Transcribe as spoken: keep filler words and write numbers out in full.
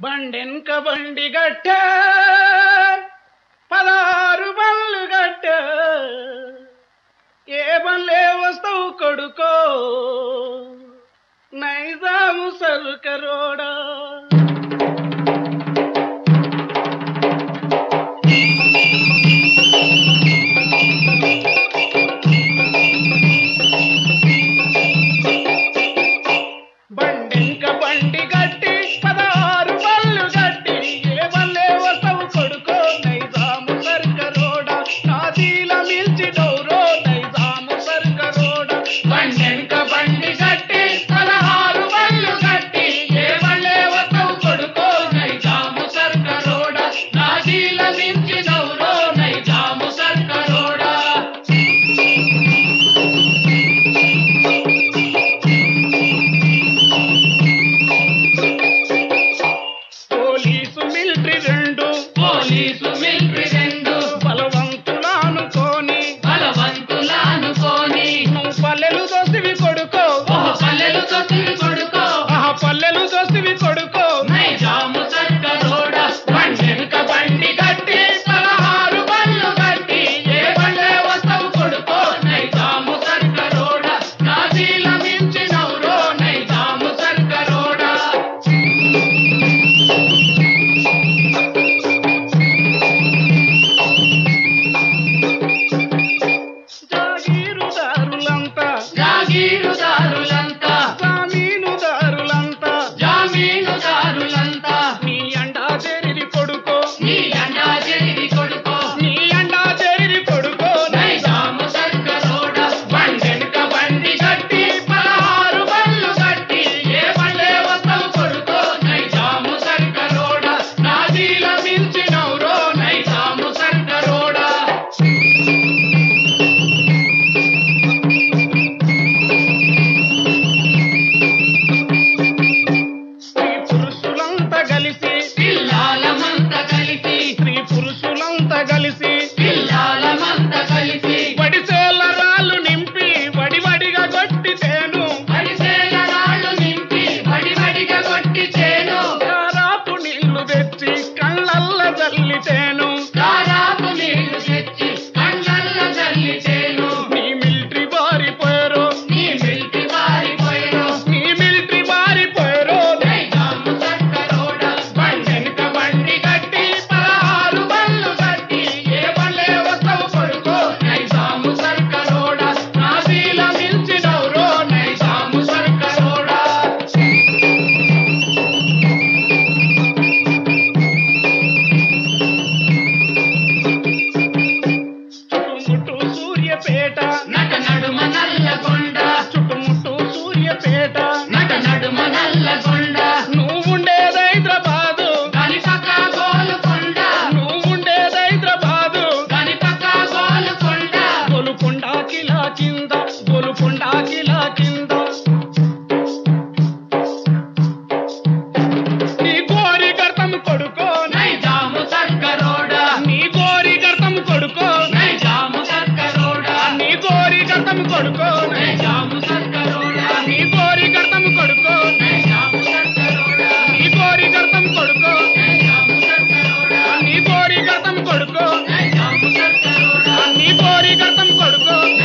బండెన్క బండి గట్ట పదారు బళ్ళు గట్ట ఏ బళ్ళే వస్తావు కొడుకో నైజాము సరుకరోడా బండెన్క బండి గట్టి పదారు బళ్ళు గట్టి ఏ బళ్ళే వస్తావు కొడుకో నైజాము సరుకరోడా నాదీల మిల్చి డౌరో నైజాము సరుకరోడా బండెన్క బండి గట్టి పదహారు బళ్ళు గట్టి ఏ బళ్ళే వస్తావు కొడుకో నైజాము సరుకరోడా నాదీల మిల్చి డౌరో నైజాము సరుకరోడా పోలీసు మిలిటరీ రెండు పోలీసు మిలిటరీ రెండు బలవంతులానుకోని బలవంతులానుకోని నువ్వు పల్లెలు దోసివి కొడుకో ఓహ పల్లెలు తొట్టివి కొడుకో ఆహా పల్లెలు దోసివి కొడుకో నైజాము సర్కరోడా బండెనుక బండి గట్టి పదహారు బళ్ళు గట్టి ఏ బండే వస్తావు కొడుకో నైజాము సర్కరోడా నాదీల మించినవురో నైజాము సర్కరోడా జాగీరుదారులంతా జాగీరుదారులంతా జామీనుదారులంతా జామీనుదారులంతా నీ అండా చేరిరి కొడుకో నీ అండా జరిగి కొడుకో నీ అండా చేరిరి కొడుకో నైజాము సర్కరోడా బండెనుక బండి గట్టి పదహారు బళ్ళు గట్టి ఏ బళ్ళే వస్తావు కొడుకో నైజాము సర్కరోడా నాదీల మించినవురో నైజాము సర్కరోడా స్త్రీ పురుషులంతా కలిసి పిల్లాలమంతా కలిసి స్త్రీ పురుషులంతా కలిసి పిల్లాలమంతా కలిసి వడిసేల రాళ్ళు నింపి వడివడిగా కొట్టితేను పరిసేల రాళ్ళు నింపి వడివడిగా కొట్టి చేను కారాపు నీళ్లు తెచ్చి కళ్ళల్ల జల్లితేను దాదాపు నీళ్లు తెచ్చి కళ్ళల్ల జల్లి చేను నీ మిలిటరీ బారిపోయారు నీ మిల్కి వారిపోయినో నీ మిలిటరీ బారిపోయారు నైజాము సర్కరోడా బండెనుక బండి గట్టి పదహారు బళ్ళు గట్టి ఏ బళ్ళే వస్తావు కొడుకో నైజాము సర్కరోడా నాదీల మిల్చినవురో నైజాము సర్కరోడా చుట్టుముట్టు సూర్యపేట నట నడుమ నల్లగొండ చుట్టుముట్టు సూర్యపేట నట నడుమ నల్లగొండ నువ్వుండేది హైదరాబాదు గనిపక గోలుకొండ నువ్వుండేది హైదరాబాదు గనిపక గోలుకొండ గోలుకొండ కిలా కింద గోలుకొండ కిలా కింద నీ గోరి గర్తం కొడుకో నైజాము సర్కరోడా నీ గోరి గర్తం కొడుకో నైజాము సర్కరోడా నీ గోరి గర్తం కొడుకో నైజాము సర్కరోడా నీ గోరి గర్తం కొడుకో నైజాము సర్కరోడా నీ గోరి గర్తం కొడుకో నైజాము సర్కరోడా నీ గోరి గర్తం కొడుకో నైజాము సర్కరోడా నీ గోరి గర్తం కొడుకో